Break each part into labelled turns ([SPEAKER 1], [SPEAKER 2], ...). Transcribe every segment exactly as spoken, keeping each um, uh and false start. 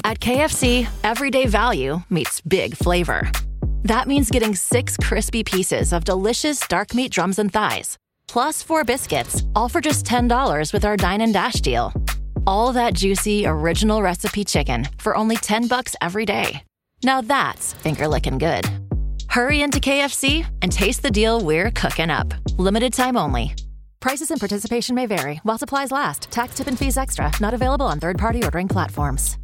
[SPEAKER 1] At K F C, everyday value meets big flavor. That means getting six crispy pieces of delicious dark meat drums and thighs, plus four biscuits, all for just ten dollars with our Dine and Dash deal. All that juicy, original recipe chicken for only ten bucks every day. Now that's finger-licking good. Hurry into K F C and taste the deal we're cooking up. Limited time only. Prices and participation may vary while supplies last. Tax, tip, and fees extra. Not available on third-party ordering platforms.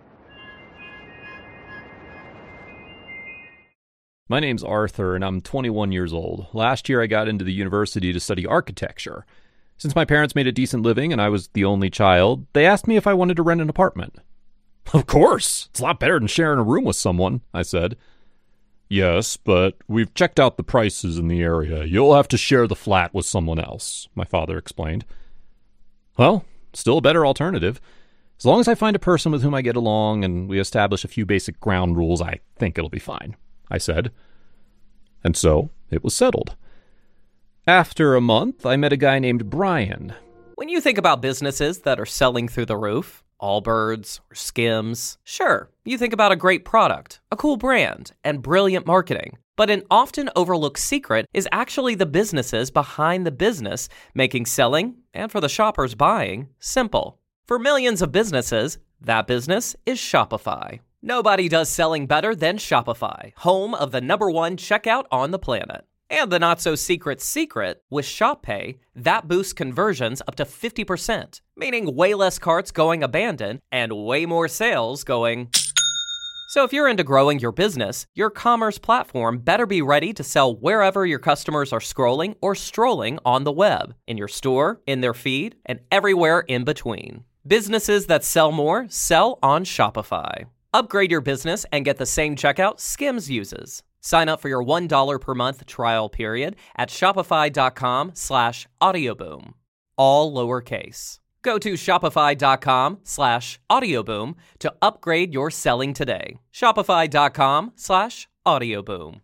[SPEAKER 2] My name's Arthur, and I'm twenty-one years old. Last year, I got into the university to study architecture. Since my parents made a decent living and I was the only child, they asked me if I wanted to rent an apartment. Of course! It's a lot better than sharing a room with someone, I said. Yes, but we've checked out the prices in the area. You'll have to share the flat with someone else, my father explained. Well, still a better alternative. As long as I find a person with whom I get along and we establish a few basic ground rules, I think it'll be fine, I said. And so, it was settled. After a month, I met a guy named Brian.
[SPEAKER 3] When you think about businesses that are selling through the roof, Allbirds or Skims, sure, you think about a great product, a cool brand, and brilliant marketing. But an often overlooked secret is actually the businesses behind the business, making selling, and for the shoppers buying, simple. For millions of businesses, that business is Shopify. Nobody does selling better than Shopify, home of the number one checkout on the planet. And the not-so-secret secret, with Shop Pay, that boosts conversions up to fifty percent, meaning way less carts going abandoned and way more sales going... So if you're into growing your business, your commerce platform better be ready to sell wherever your customers are scrolling or strolling on the web, in your store, in their feed, and everywhere in between. Businesses that sell more sell on Shopify. Upgrade your business and get the same checkout Skims uses. Sign up for your one dollar per month trial period at shopify.com slash audioboom. All lowercase. Go to shopify.com slash audioboom to upgrade your selling today. Shopify.com slash audioboom.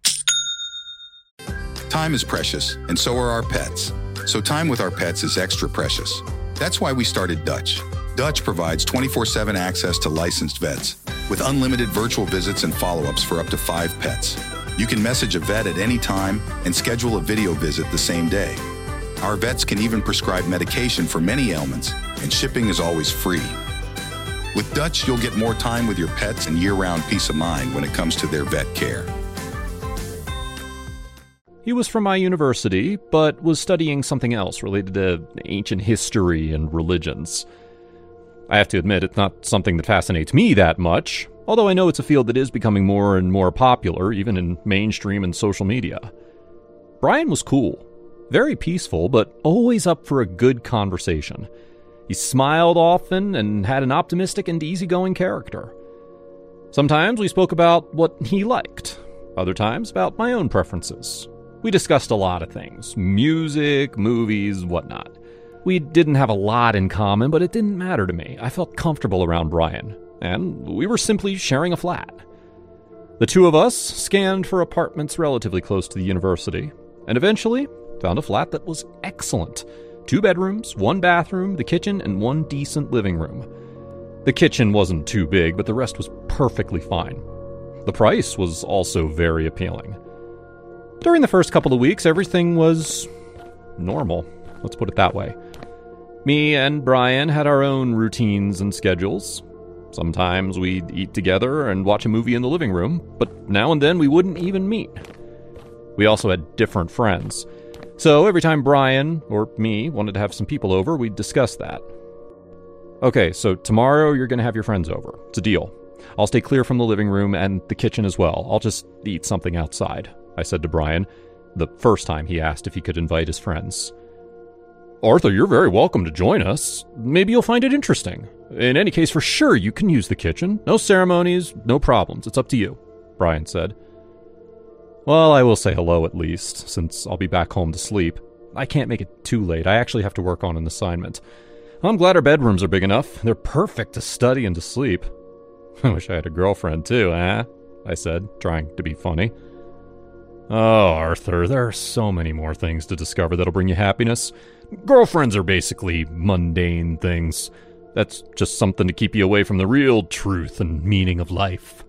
[SPEAKER 4] Time is precious, and so are our pets. So time with our pets is extra precious. That's why we started Dutch. Dutch provides twenty-four seven access to licensed vets with unlimited virtual visits and follow-ups for up to five pets. You can message a vet at any time and schedule a video visit the same day. Our vets can even prescribe medication for many ailments, and shipping is always free. With Dutch, you'll get more time with your pets and year-round peace of mind when it comes to their vet care.
[SPEAKER 2] He was from my university, but was studying something else related to ancient history and religions. I have to admit, it's not something that fascinates me that much, although I know it's a field that is becoming more and more popular, even in mainstream and social media. Brian was cool, very peaceful, but always up for a good conversation. He smiled often and had an optimistic and easygoing character. Sometimes we spoke about what he liked, other times about my own preferences. We discussed a lot of things, music, movies, whatnot. We didn't have a lot in common, but it didn't matter to me. I felt comfortable around Brian, and we were simply sharing a flat. The two of us scanned for apartments relatively close to the university, and eventually found a flat that was excellent. Two bedrooms, one bathroom, the kitchen, and one decent living room. The kitchen wasn't too big, but the rest was perfectly fine. The price was also very appealing. During the first couple of weeks, everything was normal. Let's put it that way. Me and Brian had our own routines and schedules. Sometimes we'd eat together and watch a movie in the living room, but now and then we wouldn't even meet. We also had different friends. So every time Brian, or me, wanted to have some people over, we'd discuss that. Okay, so tomorrow you're going to have your friends over. It's a deal. I'll stay clear from the living room and the kitchen as well. I'll just eat something outside, I said to Brian, the first time he asked if he could invite his friends. Arthur, you're very welcome to join us. Maybe you'll find it interesting. In any case, for sure, you can use the kitchen. No ceremonies, no problems. It's up to you, Brian said. Well, I will say hello at least, since I'll be back home to sleep. I can't make it too late. I actually have to work on an assignment. I'm glad our bedrooms are big enough. They're perfect to study and to sleep. I wish I had a girlfriend too, eh? I said, trying to be funny. Oh, Arthur, there are so many more things to discover that'll bring you happiness. Girlfriends are basically mundane things. That's just something to keep you away from the real truth and meaning of life.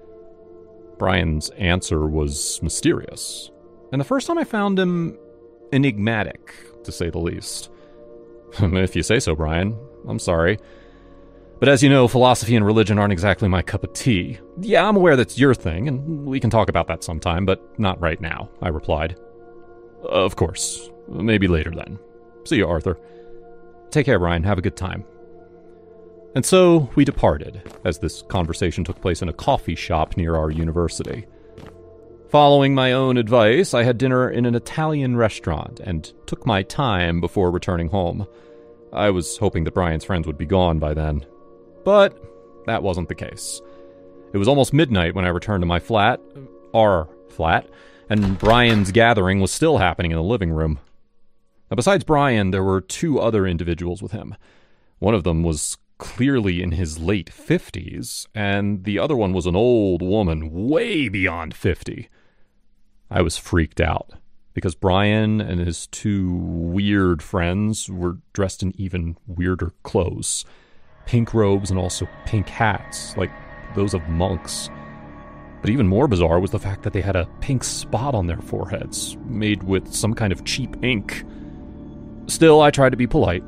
[SPEAKER 2] Brian's answer was mysterious, and the first time I found him enigmatic, to say the least. If you say so, Brian. I'm sorry. But as you know, philosophy and religion aren't exactly my cup of tea. Yeah, I'm aware that's your thing, and we can talk about that sometime, but not right now, I replied. Of course. Maybe later then. See you, Arthur. Take care, Brian. Have a good time. And so we departed, as this conversation took place in a coffee shop near our university. Following my own advice, I had dinner in an Italian restaurant and took my time before returning home. I was hoping that Brian's friends would be gone by then. But that wasn't the case. It was almost midnight when I returned to my flat, our flat, and Brian's gathering was still happening in the living room. Now, besides Brian, there were two other individuals with him. One of them was clearly in his late fifties, and the other one was an old woman way beyond fifty. I was freaked out, because Brian and his two weird friends were dressed in even weirder clothes. Pink robes and also pink hats, like those of monks. But even more bizarre was the fact that they had a pink spot on their foreheads, made with some kind of cheap ink. Still, I tried to be polite.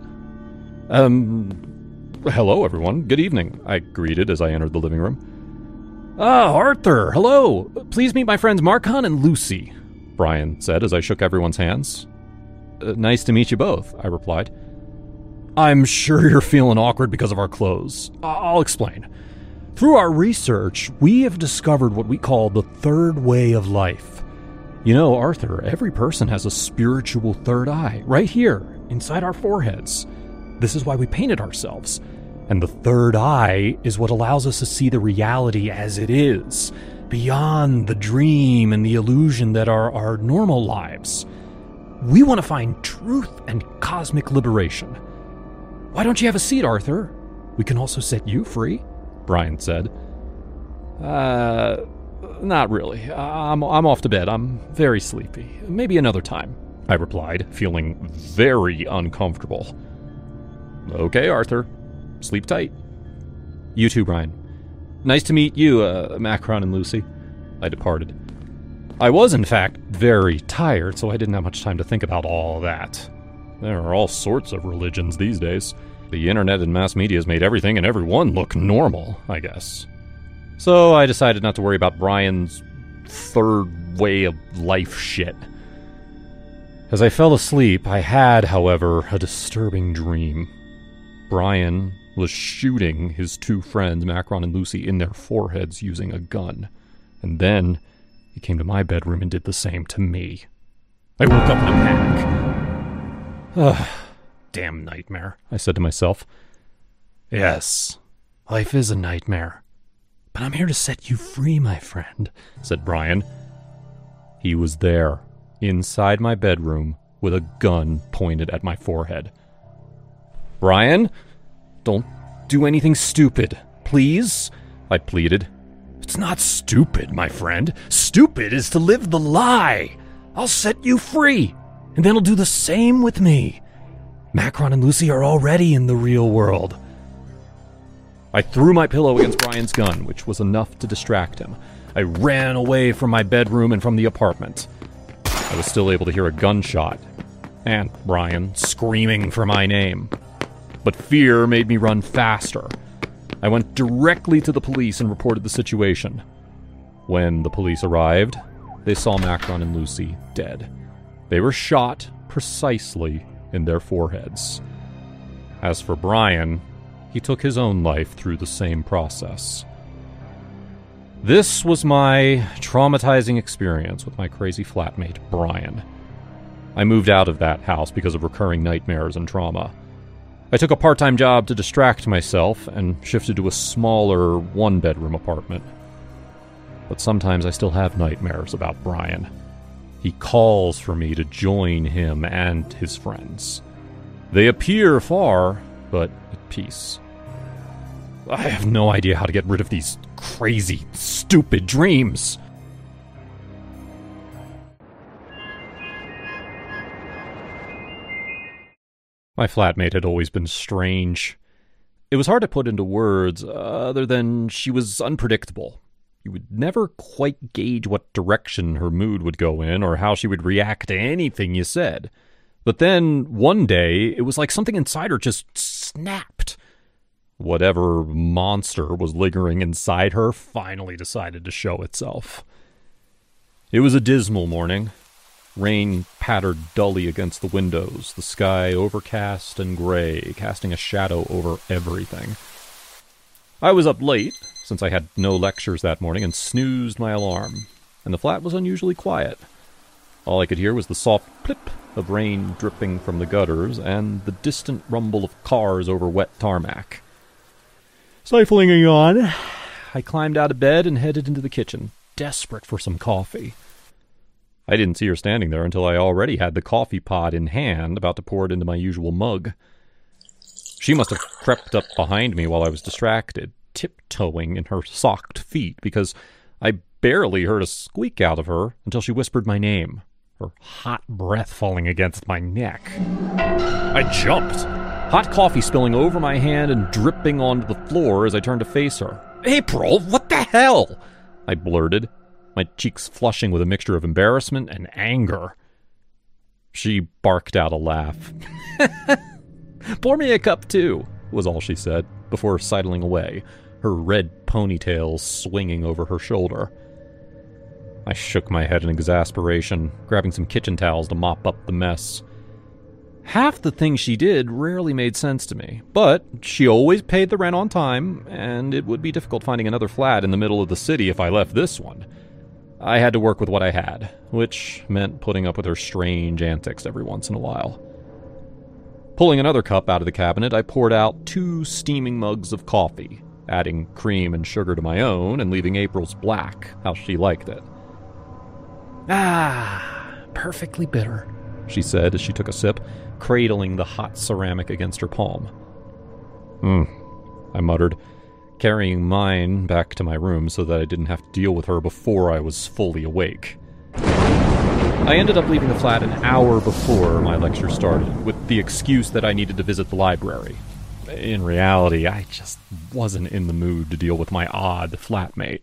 [SPEAKER 2] Um, hello everyone, good evening, I greeted as I entered the living room. Ah, Arthur, hello! Please meet my friends Marcon and Lucy, Brian said as I shook everyone's hands. Uh, nice to meet you both, I replied. I'm sure you're feeling awkward because of our clothes. I'll explain. Through our research, we have discovered what we call the third way of life. You know, Arthur, every person has a spiritual third eye, right here, inside our foreheads. This is why we painted ourselves. And the third eye is what allows us to see the reality as it is, beyond the dream and the illusion that are our normal lives. We want to find truth and cosmic liberation. Why don't you have a seat, Arthur? We can also set you free, Brian said. Uh, not really. I'm, I'm off to bed. I'm very sleepy. Maybe another time, I replied, feeling very uncomfortable. Okay, Arthur. Sleep tight. You too, Brian. Nice to meet you, uh, Macron and Lucy. I departed. I was, in fact, very tired, so I didn't have much time to think about all that. There are all sorts of religions these days. The internet and mass media has made everything and everyone look normal, I guess. So I decided not to worry about Brian's third way of life shit. As I fell asleep, I had, however, a disturbing dream. Brian was shooting his two friends, Macron and Lucy, in their foreheads using a gun. And then he came to my bedroom and did the same to me. I woke up in a panic. Ugh, damn nightmare, I said to myself. Yes, life is a nightmare. But I'm here to set you free, my friend, said Brian. He was there, inside my bedroom, with a gun pointed at my forehead. Brian, don't do anything stupid, please, I pleaded. It's not stupid, my friend. Stupid is to live the lie. I'll set you free. And then he'll do the same with me. Macron and Lucy are already in the real world. I threw my pillow against Brian's gun, which was enough to distract him. I ran away from my bedroom and from the apartment. I was still able to hear a gunshot, and Brian screaming for my name. But fear made me run faster. I went directly to the police and reported the situation. When the police arrived, they saw Macron and Lucy dead. They were shot precisely in their foreheads. As for Brian, he took his own life through the same process. This was my traumatizing experience with my crazy flatmate, Brian. I moved out of that house because of recurring nightmares and trauma. I took a part-time job to distract myself and shifted to a smaller one-bedroom apartment. But sometimes I still have nightmares about Brian. He calls for me to join him and his friends. They appear far, but at peace. I have no idea how to get rid of these crazy, stupid dreams. My flatmate had always been strange. It was hard to put into words, other than she was unpredictable. You would never quite gauge what direction her mood would go in or how she would react to anything you said. But then, one day, it was like something inside her just snapped. Whatever monster was lingering inside her finally decided to show itself. It was a dismal morning. Rain pattered dully against the windows, the sky overcast and gray, casting a shadow over everything. I was up late, since I had no lectures that morning, and snoozed my alarm, and the flat was unusually quiet. All I could hear was the soft plip of rain dripping from the gutters and the distant rumble of cars over wet tarmac. Stifling a yawn, I climbed out of bed and headed into the kitchen, desperate for some coffee. I didn't see her standing there until I already had the coffee pot in hand, about to pour it into my usual mug. She must have crept up behind me while I was distracted, tiptoeing in her socked feet, because I barely heard a squeak out of her until she whispered my name, her hot breath falling against my neck. I jumped, hot coffee spilling over my hand and dripping onto the floor as I turned to face her. "April, what the hell?" I blurted, my cheeks flushing with a mixture of embarrassment and anger. She barked out a laugh. "Pour me a cup, too," was all she said, before sidling away, her red ponytail swinging over her shoulder. I shook my head in exasperation, grabbing some kitchen towels to mop up the mess. Half the things she did rarely made sense to me, but she always paid the rent on time, and it would be difficult finding another flat in the middle of the city if I left this one. I had to work with what I had, which meant putting up with her strange antics every once in a while. Pulling another cup out of the cabinet, I poured out two steaming mugs of coffee, adding cream and sugar to my own and leaving April's black, how she liked it. "Ah, perfectly bitter," she said as she took a sip, cradling the hot ceramic against her palm. Hmm, I muttered, carrying mine back to my room so that I didn't have to deal with her before I was fully awake. I ended up leaving the flat an hour before my lecture started, with the excuse that I needed to visit the library. In reality, I just wasn't in the mood to deal with my odd flatmate.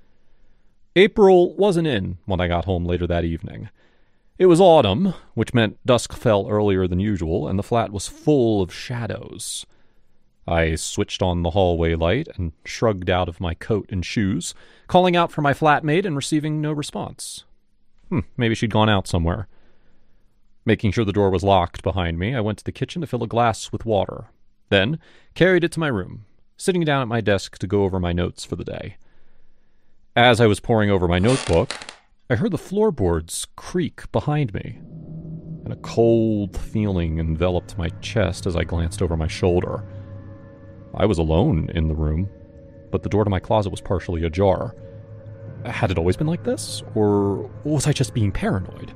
[SPEAKER 2] April wasn't in when I got home later that evening. It was autumn, which meant dusk fell earlier than usual, and the flat was full of shadows. I switched on the hallway light and shrugged out of my coat and shoes, calling out for my flatmate and receiving no response. Hmm, maybe she'd gone out somewhere. Making sure the door was locked behind me, I went to the kitchen to fill a glass with water, then carried it to my room, sitting down at my desk to go over my notes for the day. As I was poring over my notebook, I heard the floorboards creak behind me, and a cold feeling enveloped my chest as I glanced over my shoulder. I was alone in the room, but the door to my closet was partially ajar. Had it always been like this, or was I just being paranoid?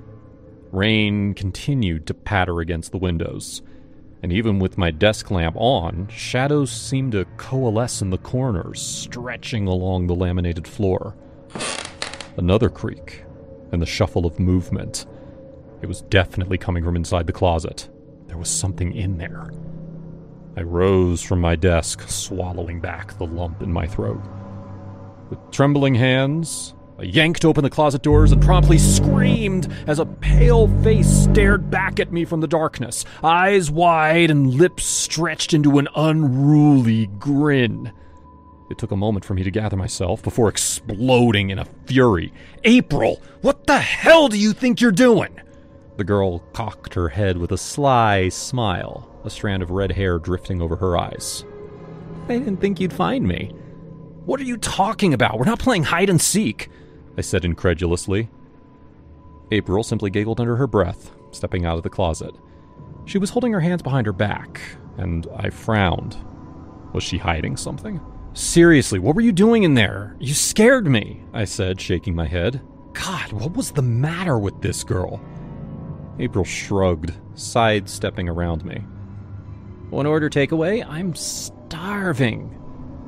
[SPEAKER 2] Rain continued to patter against the windows, and even with my desk lamp on, shadows seemed to coalesce in the corners, stretching along the laminated floor. Another creak, and the shuffle of movement. It was definitely coming from inside the closet. There was something in there. I rose from my desk, swallowing back the lump in my throat. With trembling hands, I yanked open the closet doors and promptly screamed as a pale face stared back at me from the darkness, eyes wide and lips stretched into an unruly grin. It took a moment for me to gather myself before exploding in a fury. "April, what the hell do you think you're doing?" The girl cocked her head with a sly smile, a strand of red hair drifting over her eyes. "I didn't think you'd find me." "What are you talking about? We're not playing hide and seek," I said incredulously. April simply giggled under her breath, stepping out of the closet. She was holding her hands behind her back, and I frowned. Was she hiding something? "Seriously, what were you doing in there? You scared me," I said, shaking my head. God, what was the matter with this girl? April shrugged, sidestepping around me. "Want to order takeaway? I'm starving."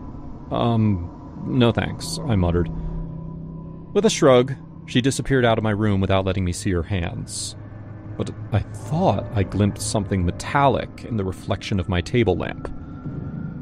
[SPEAKER 2] Um, no thanks, I muttered. With a shrug, she disappeared out of my room without letting me see her hands. But I thought I glimpsed something metallic in the reflection of my table lamp.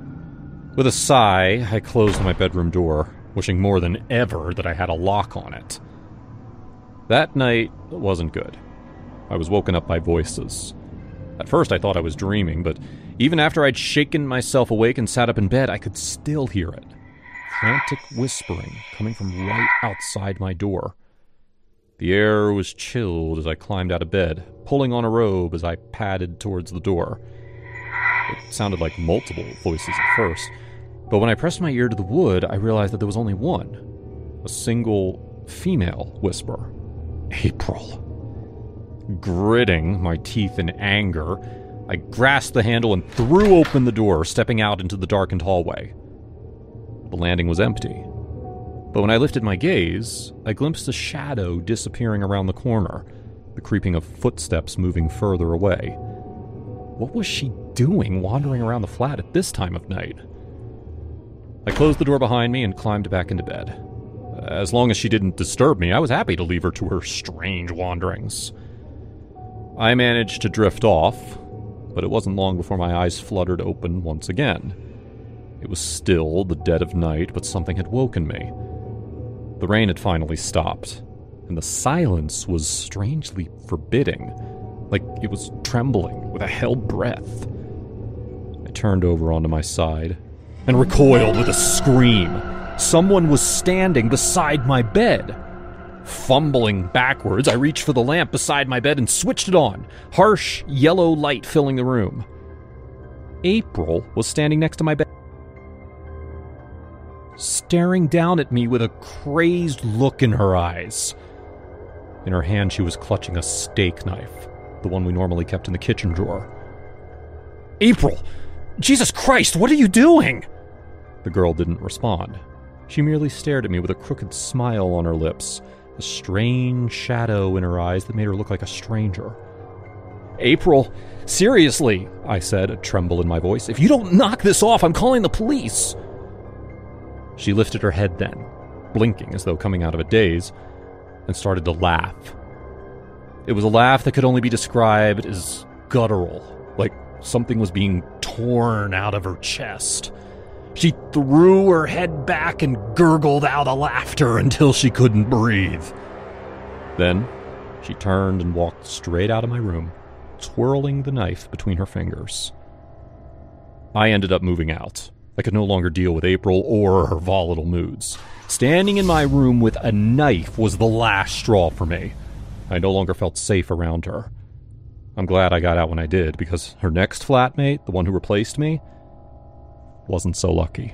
[SPEAKER 2] With a sigh, I closed my bedroom door, wishing more than ever that I had a lock on it. That night wasn't good. I was woken up by voices. At first I thought I was dreaming, but even after I'd shaken myself awake and sat up in bed, I could still hear it. Frantic whispering coming from right outside my door. The air was chilled as I climbed out of bed, pulling on a robe as I padded towards the door. It sounded like multiple voices at first, but when I pressed my ear to the wood, I realized that there was only one. A single female whisper. April. Gritting my teeth in anger, I grasped the handle and threw open the door, stepping out into the darkened hallway. The landing was empty. But when I lifted my gaze, I glimpsed a shadow disappearing around the corner, the creeping of footsteps moving further away. What was she doing wandering around the flat at this time of night? I closed the door behind me and climbed back into bed. As long as she didn't disturb me, I was happy to leave her to her strange wanderings. I managed to drift off, but it wasn't long before my eyes fluttered open once again. It was still the dead of night, but something had woken me. The rain had finally stopped, and the silence was strangely forbidding, like it was trembling with a held breath. I turned over onto my side and recoiled with a scream. Someone was standing beside my bed. Fumbling backwards, I reached for the lamp beside my bed and switched it on, harsh yellow light filling the room. April was standing next to my bed, staring down at me with a crazed look in her eyes. In her hand, she was clutching a steak knife, the one we normally kept in the kitchen drawer. April! Jesus Christ, what are you doing? The girl didn't respond. She merely stared at me with a crooked smile on her lips, a strange shadow in her eyes that made her look like a stranger. April, seriously, I said, a tremble in my voice. If you don't knock this off, I'm calling the police. She lifted her head then, blinking as though coming out of a daze, and started to laugh. It was a laugh that could only be described as guttural, like something was being torn out of her chest. She threw her head back and gurgled out a laughter until she couldn't breathe. Then, she turned and walked straight out of my room, twirling the knife between her fingers. I ended up moving out. I could no longer deal with April or her volatile moods. Standing in my room with a knife was the last straw for me. I no longer felt safe around her. I'm glad I got out when I did, because her next flatmate, the one who replaced me, wasn't so lucky.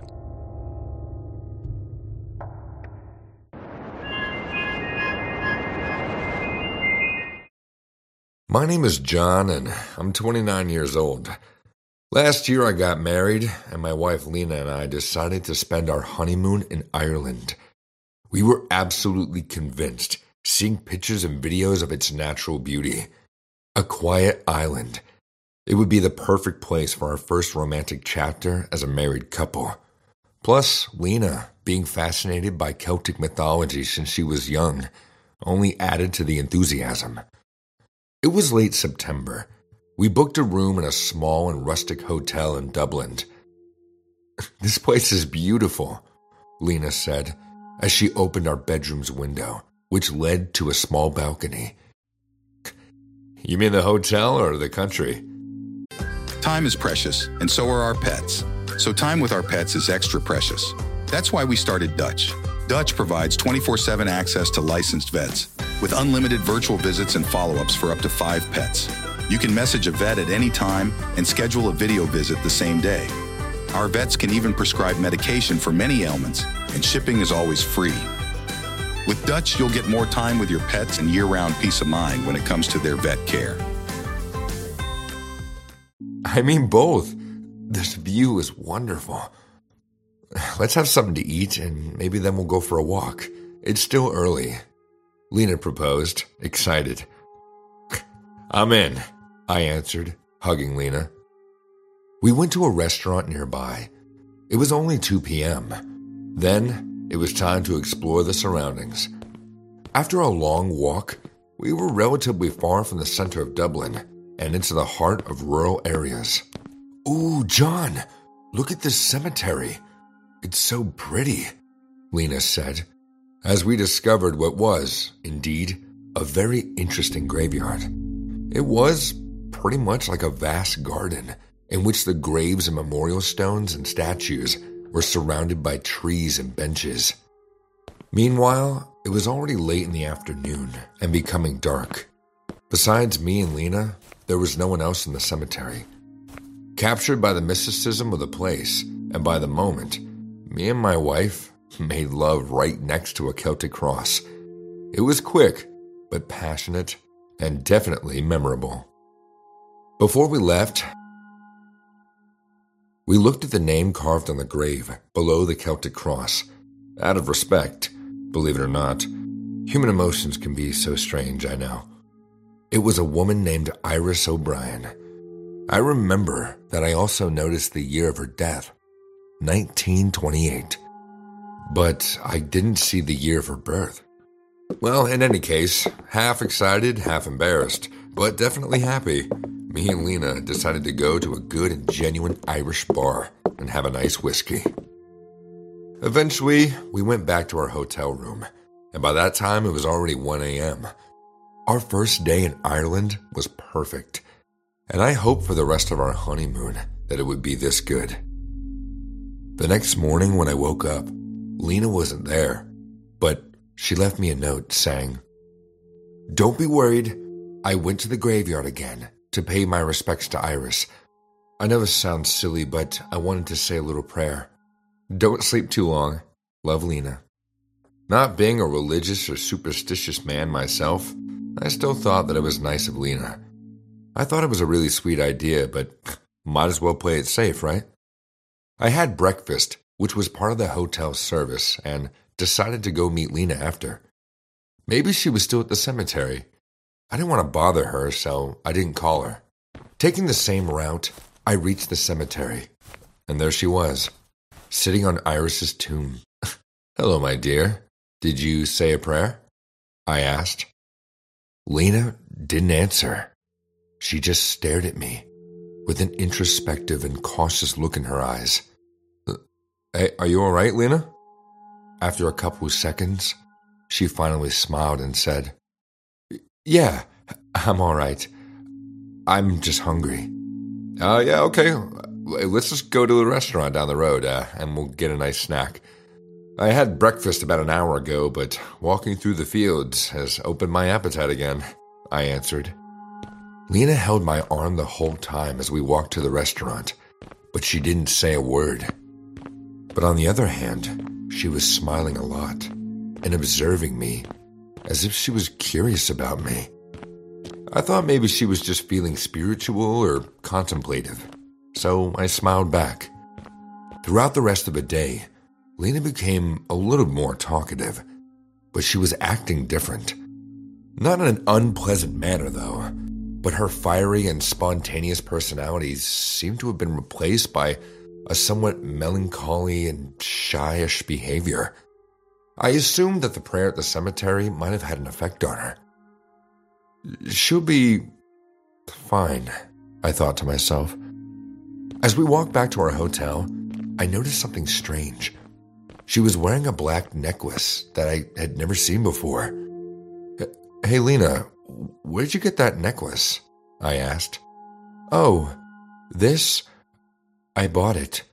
[SPEAKER 5] My name is John, and I'm twenty-nine years old. Last year I got married, and my wife Lena and I decided to spend our honeymoon in Ireland. We were absolutely convinced, seeing pictures and videos of its natural beauty. A quiet island. It would be the perfect place for our first romantic chapter as a married couple. Plus, Lena, being fascinated by Celtic mythology since she was young, only added to the enthusiasm. It was late September. We booked a room in a small and rustic hotel in Dublin. "This place is beautiful," Lena said, as she opened our bedroom's window, which led to a small balcony. "You mean the hotel or the country?"
[SPEAKER 4] Time is precious, and so are our pets. So time with our pets is extra precious. That's why we started Dutch. Dutch provides twenty-four seven access to licensed vets, with unlimited virtual visits and follow-ups for up to five pets. You can message a vet at any time and schedule a video visit the same day. Our vets can even prescribe medication for many ailments, and shipping is always free. With Dutch, you'll get more time with your pets and year-round peace of mind when it comes to their vet care.
[SPEAKER 5] I mean both. This view is wonderful. Let's have something to eat, and maybe then we'll go for a walk. It's still early. Lena proposed, excited. "I'm in," I answered, hugging Lena. We went to a restaurant nearby. It was only two p.m. Then it was time to explore the surroundings. After a long walk, we were relatively far from the center of Dublin and into the heart of rural areas. "Ooh, John, look at this cemetery. It's so pretty, Lena said, as we discovered what was, indeed, a very interesting graveyard. It was pretty much like a vast garden in which the graves and memorial stones and statues were surrounded by trees and benches. Meanwhile, it was already late in the afternoon and becoming dark. Besides me and Lena, there was no one else in the cemetery. Captured by the mysticism of the place and by the moment, me and my wife made love right next to a Celtic cross. It was quick, but passionate and definitely memorable. Before we left, we looked at the name carved on the grave below the Celtic cross. Out of respect, believe it or not, human emotions can be so strange, I know. It was a woman named Iris O'Brien. I remember that I also noticed the year of her death, nineteen twenty-eight. But I didn't see the year of her birth. Well, in any case, half excited, half embarrassed, but definitely happy, me and Lena decided to go to a good and genuine Irish bar and have a nice whiskey. Eventually, we went back to our hotel room, and by that time it was already one a.m. Our first day in Ireland was perfect, and I hoped for the rest of our honeymoon that it would be this good. The next morning when I woke up, Lena wasn't there, but she left me a note saying, "Don't be worried, I went to the graveyard again to pay my respects to Iris. I know this sounds silly, but I wanted to say a little prayer. Don't sleep too long. Love, Lena." Not being a religious or superstitious man myself, I still thought that it was nice of Lena. I thought it was a really sweet idea, but might as well play it safe, right? I had breakfast, which was part of the hotel service, and decided to go meet Lena after. Maybe she was still at the cemetery. I didn't want to bother her, so I didn't call her. Taking the same route, I reached the cemetery, and there she was, sitting on Iris's tomb. "Hello, my dear. Did you say a prayer?" I asked. Lena didn't answer. She just stared at me, with an introspective and cautious look in her eyes. "Hey, are you all right, Lena?" After a couple of seconds, she finally smiled and said, "Yeah, I'm all right. I'm just hungry." Uh, yeah, okay. Let's just go to a restaurant down the road, uh, and we'll get a nice snack. I had breakfast about an hour ago, but walking through the fields has opened my appetite again, I answered. Lena held my arm the whole time as we walked to the restaurant, but she didn't say a word. But on the other hand, she was smiling a lot and observing me as if she was curious about me. I thought maybe she was just feeling spiritual or contemplative, so I smiled back. Throughout the rest of the day, Lena became a little more talkative, but she was acting different. Not in an unpleasant manner, though, but her fiery and spontaneous personalities seemed to have been replaced by a somewhat melancholy and shyish behavior. I assumed that the prayer at the cemetery might have had an effect on her. She'll be fine, I thought to myself. As we walked back to our hotel, I noticed something strange. She was wearing a black necklace that I had never seen before. "Hey, Lena, where'd you get that necklace?" I asked. "Oh, this? I bought it."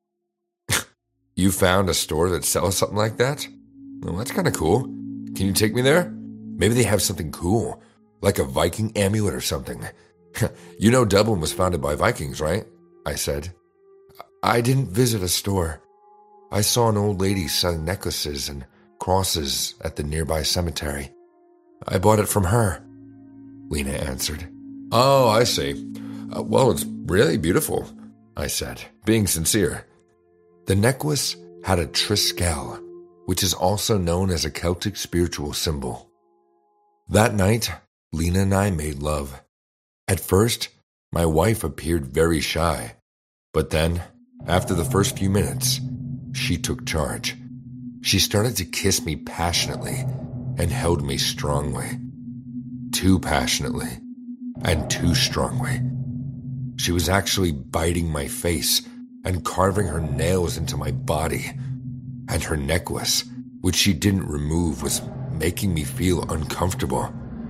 [SPEAKER 5] "You found a store that sells something like that? Well, that's kind of cool. Can you take me there? Maybe they have something cool, like a Viking amulet or something." "You know Dublin was founded by Vikings, right?" I said. "I didn't visit a store. I saw an old lady selling necklaces and crosses at the nearby cemetery. I bought it from her," Lena answered. "Oh, I see. Uh, well, it's really beautiful," I said, being sincere. The necklace had a triskel, which is also known as a Celtic spiritual symbol. That night, Lena and I made love. At first, my wife appeared very shy, but then, after the first few minutes, she took charge. She started to kiss me passionately and held me strongly. Too passionately and too strongly. She was actually biting my face and carving her nails into my body. And her necklace, which she didn't remove, was making me feel uncomfortable.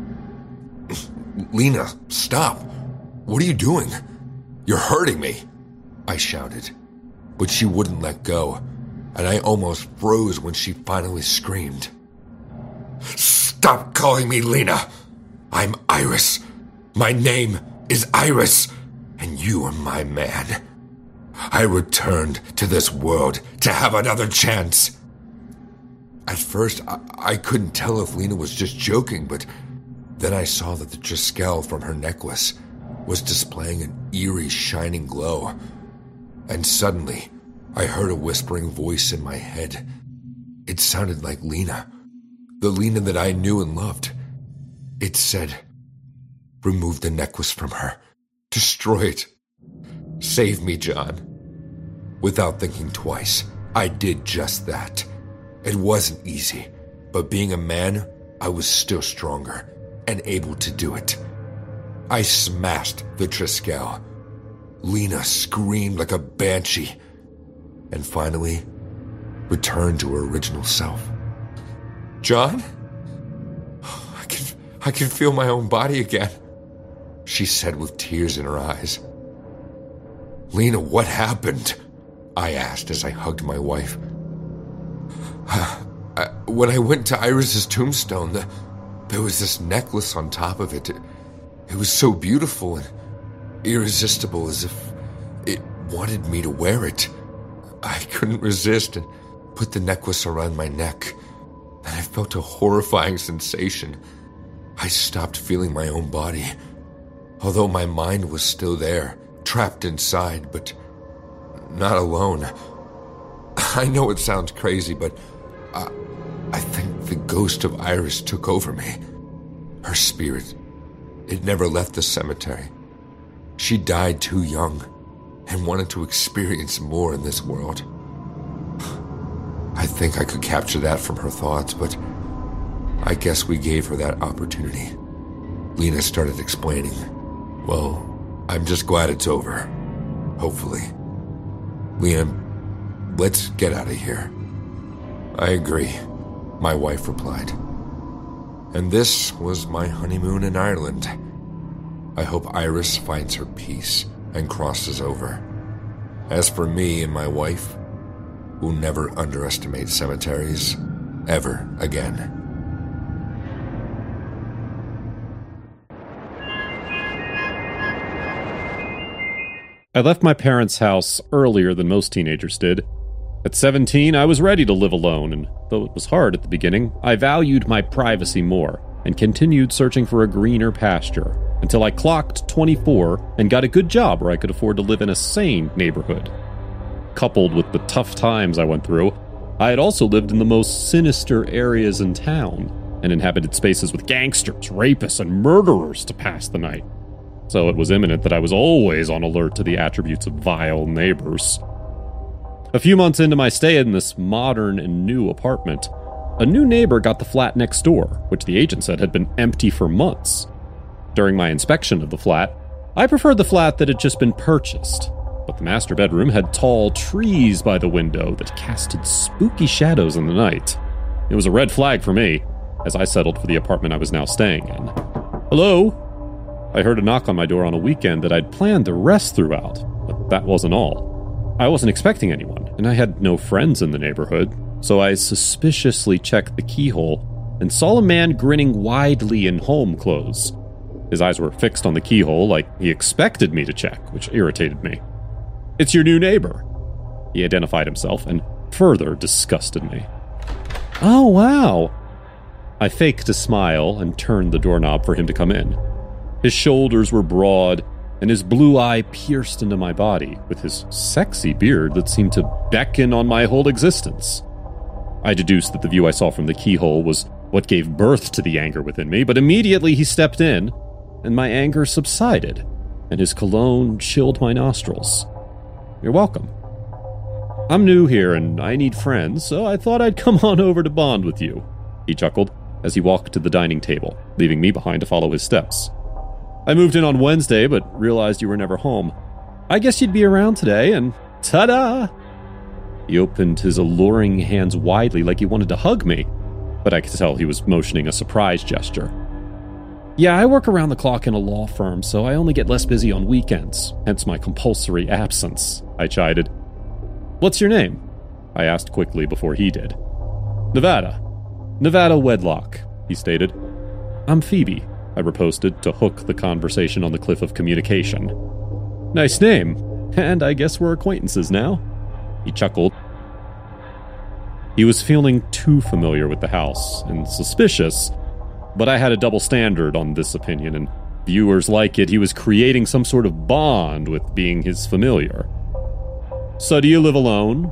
[SPEAKER 5] Lena, stop. What are you doing? You're hurting me, I shouted. But she wouldn't let go, and I almost froze when she finally screamed. Stop calling me Lena. I'm Iris. My name is Iris, and you are my man. I returned to this world to have another chance. At first, I, I couldn't tell if Lena was just joking, but then I saw that the Triskel from her necklace was displaying an eerie, shining glow. And suddenly, I heard a whispering voice in my head. It sounded like Lena, the Lena that I knew and loved. It said, remove the necklace from her. Destroy it. Save me, John. Without thinking twice, I did just that. It wasn't easy, but being a man, I was still stronger and able to do it. I smashed the Triskel. Lena screamed like a banshee, and finally returned to her original self. John? I can, I can feel my own body again, she said with tears in her eyes. Lena, what happened? I asked as I hugged my wife. I, when I went to Iris's tombstone, the, there was this necklace on top of it. it. It was so beautiful and irresistible, as if it wanted me to wear it. I couldn't resist and put the necklace around my neck, and I felt a horrifying sensation. I stopped feeling my own body, although my mind was still there, trapped inside, but not alone. I know it sounds crazy, but I, I think the ghost of Iris took over me. Her spirit, it never left the cemetery. She died too young and wanted to experience more in this world. I think I could capture that from her thoughts, but I guess we gave her that opportunity. Lena started explaining. Well, I'm just glad it's over. Hopefully. Liam, let's get out of here. I agree, my wife replied. And this was my honeymoon in Ireland. I hope Iris finds her peace and crosses over. As for me and my wife, we'll never underestimate cemeteries ever again.
[SPEAKER 2] I left my parents' house earlier than most teenagers did. At seventeen, I was ready to live alone, and though it was hard at the beginning, I valued my privacy more and continued searching for a greener pasture until I clocked twenty-four and got a good job where I could afford to live in a sane neighborhood. Coupled with the tough times I went through, I had also lived in the most sinister areas in town and inhabited spaces with gangsters, rapists, and murderers to pass the night. So it was imminent that I was always on alert to the attributes of vile neighbors. A few months into my stay in this modern and new apartment, a new neighbor got the flat next door, which the agent said had been empty for months. During my inspection of the flat, I preferred the flat that had just been purchased, but the master bedroom had tall trees by the window that casted spooky shadows in the night. It was a red flag for me, as I settled for the apartment I was now staying in. Hello? I heard a knock on my door on a weekend that I'd planned to rest throughout, but that wasn't all. I wasn't expecting anyone, and I had no friends in the neighborhood, so I suspiciously checked the keyhole and saw a man grinning widely in home clothes. His eyes were fixed on the keyhole like he expected me to check, which irritated me. "It's your new neighbor," he identified himself and further disgusted me. "Oh, wow." I faked a smile and turned the doorknob for him to come in. His shoulders were broad, and his blue eye pierced into my body with his sexy beard that seemed to beckon on my whole existence. I deduced that the view I saw from the keyhole was what gave birth to the anger within me, but immediately he stepped in, and my anger subsided, and his cologne chilled my nostrils. "You're welcome. I'm new here, and I need friends, so I thought I'd come on over to bond with you," he chuckled as he walked to the dining table, leaving me behind to follow his steps. "I moved in on Wednesday, but realized you were never home. I guess you'd be around today, and Ta-da! He opened his alluring hands widely like he wanted to hug me, but I could tell he was motioning a surprise gesture. Yeah, I work around the clock in a law firm, so I only get less busy on weekends, hence my compulsory absence, I chided. What's your name? I asked quickly before he did. Nevada. Nevada Wedlock, he stated. I'm Phoebe, I riposted to hook the conversation on the cliff of communication. Nice name, and I guess we're acquaintances now. He chuckled. He was feeling too familiar with the house, and suspicious, but I had a double standard on this opinion, and viewers like it he was creating some sort of bond with being his familiar. So do you live alone?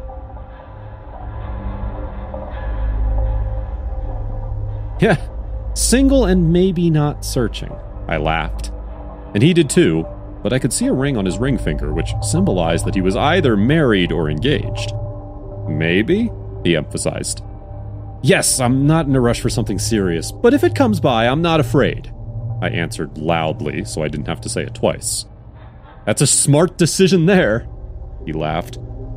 [SPEAKER 2] Yeah, single and maybe not searching, I laughed. And he did too, but I could see a ring on his ring finger, which symbolized that he was either married or engaged. Maybe? He emphasized. Yes, I'm not in a rush for something serious, but if it comes by, I'm not afraid, I answered loudly so I didn't have to say it twice. That's a smart decision there, he laughed.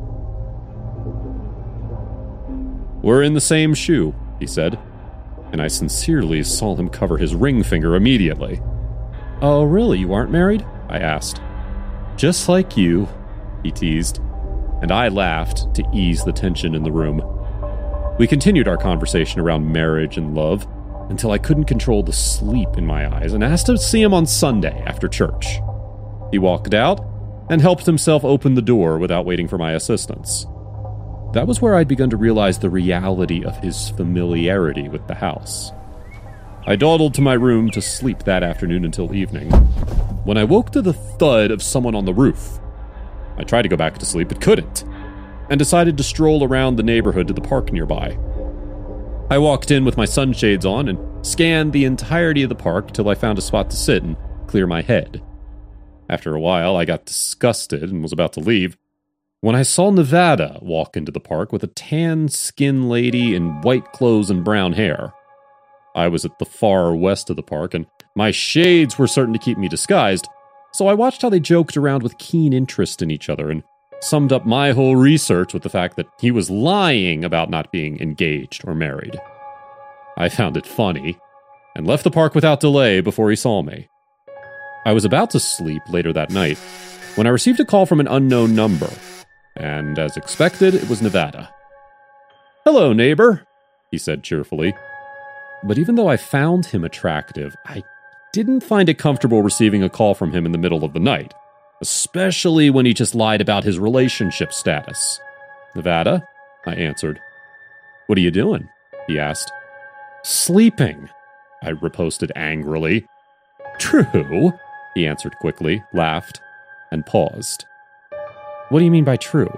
[SPEAKER 2] We're in the same shoe, he said, and I sincerely saw him cover his ring finger immediately. Oh, really? You aren't married? I asked. Just like you, he teased, and I laughed to ease the tension in the room. We continued our conversation around marriage and love until I couldn't control the sleep in my eyes and asked to see him on Sunday after church. He walked out and helped himself open the door without waiting for my assistance. That was where I'd begun to realize the reality of his familiarity with the house. I dawdled to my room to sleep that afternoon until evening, when I woke to the thud of someone on the roof. I tried to go back to sleep but couldn't, and decided to stroll around the neighborhood to the park nearby. I walked in with my sunshades on and scanned the entirety of the park till I found a spot to sit and clear my head. After a while, I got disgusted and was about to leave, when I saw Nevada walk into the park with a tan-skinned lady in white clothes and brown hair. I was at the far west of the park, and my shades were certain to keep me disguised, so I watched how they joked around with keen interest in each other and summed up my whole research with the fact that he was lying about not being engaged or married. I found it funny, and left the park without delay before he saw me. I was about to sleep later that night when I received a call from an unknown number, and as expected, it was Nevada. Hello, neighbor, he said cheerfully. But even though I found him attractive, I didn't find it comfortable receiving a call from him in the middle of the night, especially when he just lied about his relationship status. Nevada, I answered. What are you doing? He asked. Sleeping, I riposted angrily. True, he answered quickly, laughed, and paused. What do you mean by true?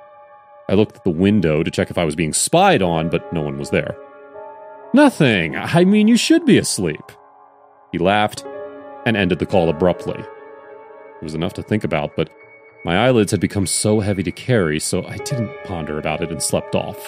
[SPEAKER 2] I looked at the window to check if I was being spied on, but no one was there. Nothing. I mean, you should be asleep. He laughed and ended the call abruptly. It was enough to think about, but my eyelids had become so heavy to carry, so I didn't ponder about it and slept off.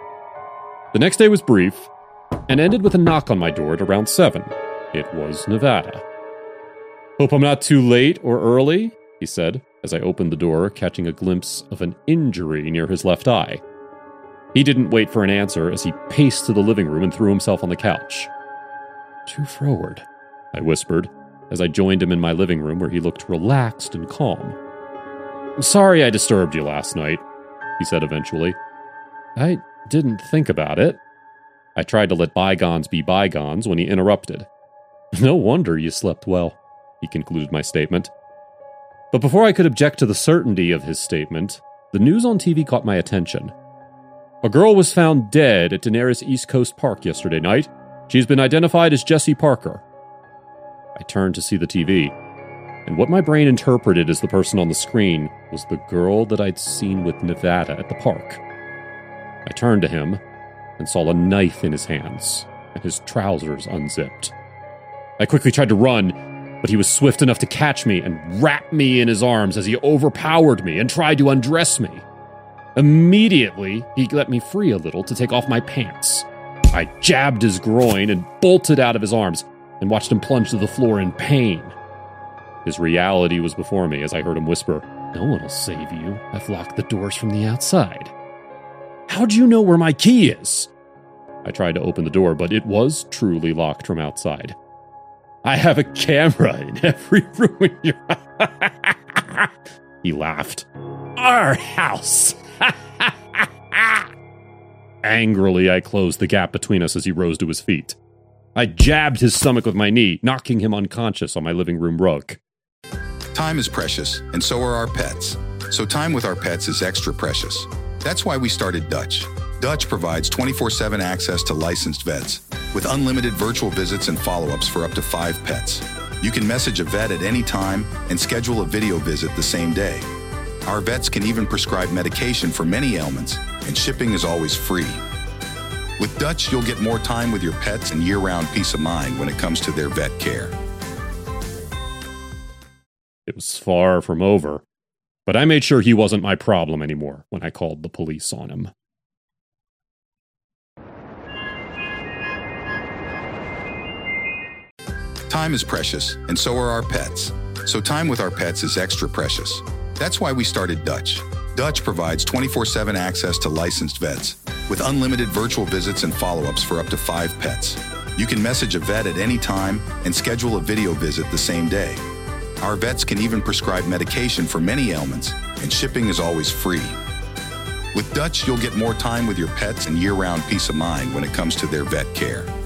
[SPEAKER 2] The next day was brief and ended with a knock on my door at around seven. It was Nevada. Hope I'm not too late or early, he said, as I opened the door, catching a glimpse of an injury near his left eye. He didn't wait for an answer as he paced to the living room and threw himself on the couch. Too froward, I whispered, as I joined him in my living room where he looked relaxed and calm. I'm sorry I disturbed you last night, he said eventually. I didn't think about it. I tried to let bygones be bygones when he interrupted. No wonder you slept well, he concluded my statement. But before I could object to the certainty of his statement, the news on T V caught my attention. A girl was found dead at Daenerys East Coast Park yesterday night. She's been identified as Jessie Parker. I turned to see the T V, and what my brain interpreted as the person on the screen was the girl that I'd seen with Nevada at the park. I turned to him and saw a knife in his hands and his trousers unzipped. I quickly tried to run, but he was swift enough to catch me and wrap me in his arms as he overpowered me and tried to undress me. Immediately, he let me free a little to take off my pants. I jabbed his groin and bolted out of his arms and watched him plunge to the floor in pain. His reality was before me as I heard him whisper,
[SPEAKER 6] No one will save you. I've locked the doors from the outside. How'd you know where my key is? I tried to open the door, but it was truly locked from outside. I have a camera in every room in your... He laughed. Our house! Angrily, I closed the gap between us as he rose to his feet. I jabbed his stomach with my knee, knocking him unconscious on my living room rug.
[SPEAKER 4] Time is precious, and so are our pets. So time with our pets is extra precious. That's why we started Dutch. Dutch provides twenty-four seven access to licensed vets, with unlimited virtual visits and follow-ups for up to five pets. You can message a vet at any time and schedule a video visit the same day. Our vets can even prescribe medication for many ailments, and shipping is always free. With Dutch, you'll get more time with your pets and year-round peace of mind when it comes to their vet care.
[SPEAKER 6] It was far from over, but I made sure he wasn't my problem anymore when I called the police on him.
[SPEAKER 4] Time is precious, and so are our pets. So time with our pets is extra precious. That's why we started Dutch. Dutch provides twenty-four seven access to licensed vets, with unlimited virtual visits and follow-ups for up to five pets. You can message a vet at any time and schedule a video visit the same day. Our vets can even prescribe medication for many ailments, and shipping is always free. With Dutch, you'll get more time with your pets and year-round peace of mind when it comes to their vet care.